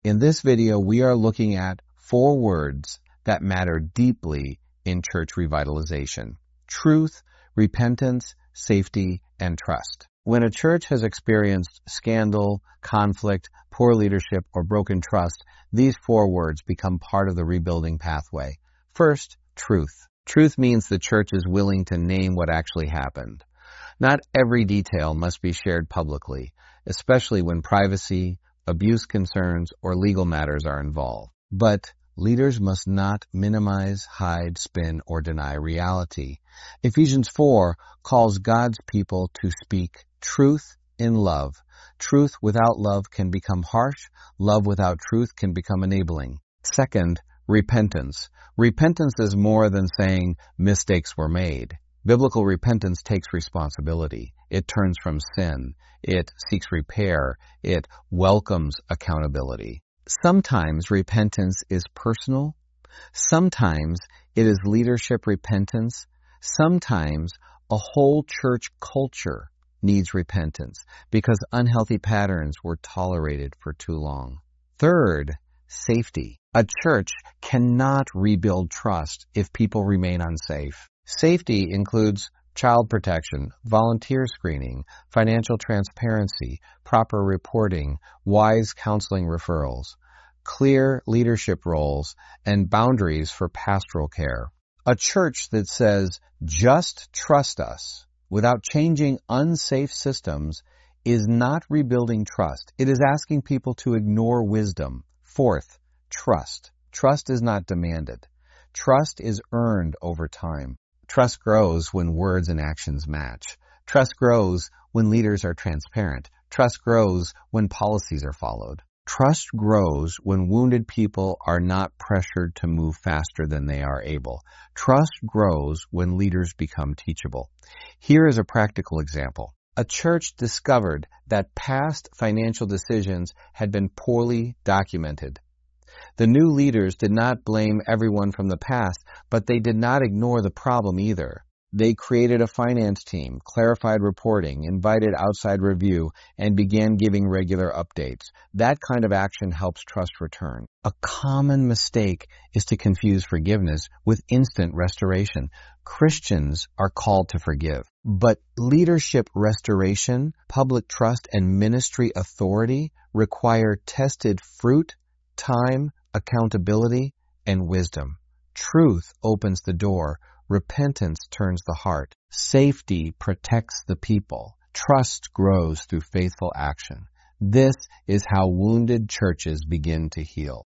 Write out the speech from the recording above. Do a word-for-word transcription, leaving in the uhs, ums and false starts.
In this video, we are looking at four words that matter deeply in church revitalization: truth, repentance, safety, and trust. When a church has experienced scandal, conflict, poor leadership, or broken trust, these four words become part of the rebuilding pathway. First, truth. Truth means the church is willing to name what actually happened. Not every detail must be shared publicly, especially when privacy, abuse concerns, or legal matters are involved. But leaders must not minimize, hide, spin, or deny reality. Ephesians four calls God's people to speak truth in love. Truth without love can become harsh. Love without truth can become enabling. Second, repentance. Repentance is more than saying mistakes were made. Biblical repentance takes responsibility. It turns from sin. It seeks repair. It welcomes accountability. Sometimes repentance is personal. Sometimes it is leadership repentance. Sometimes a whole church culture needs repentance because unhealthy patterns were tolerated for too long. Third, safety. A church cannot rebuild trust if people remain unsafe. Safety includes child protection, volunteer screening, financial transparency, proper reporting, wise counseling referrals, clear leadership roles, and boundaries for pastoral care. A church that says, "Just trust us," without changing unsafe systems is not rebuilding trust. It is asking people to ignore wisdom. Fourth, trust. Trust is not demanded. Trust is earned over time. Trust grows when words and actions match. Trust grows when leaders are transparent. Trust grows when policies are followed. Trust grows when wounded people are not pressured to move faster than they are able. Trust grows when leaders become teachable. Here is a practical example. A church discovered that past financial decisions had been poorly documented. The new leaders did not blame everyone from the past, but they did not ignore the problem either. They created a finance team, clarified reporting, invited outside review, and began giving regular updates. That kind of action helps trust return. A common mistake is to confuse forgiveness with instant restoration. Christians are called to forgive, but leadership restoration, public trust, and ministry authority require tested fruit, time, accountability, and wisdom. Truth opens the door. Repentance turns the heart. Safety protects the people. Trust grows through faithful action. This is how wounded churches begin to heal.